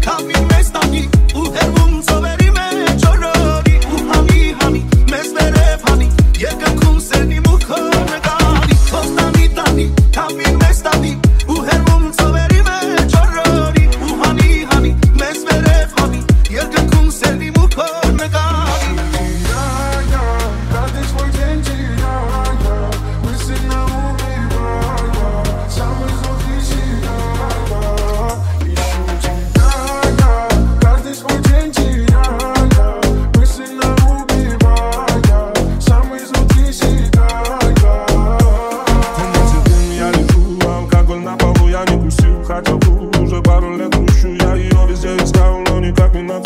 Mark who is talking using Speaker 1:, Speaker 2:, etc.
Speaker 1: Kavim mestani u hermum soverim chorori u hani mes verefani Երկնքում սերնի մուքորը գալի Ոստանի տանի Kavim mestani u hermum soverim chorori u hani mes verefani Երկնքում սերնի մուքորը գալի
Speaker 2: Хотя бы уже пару лет ищу я ее везде искал, но никак не находил.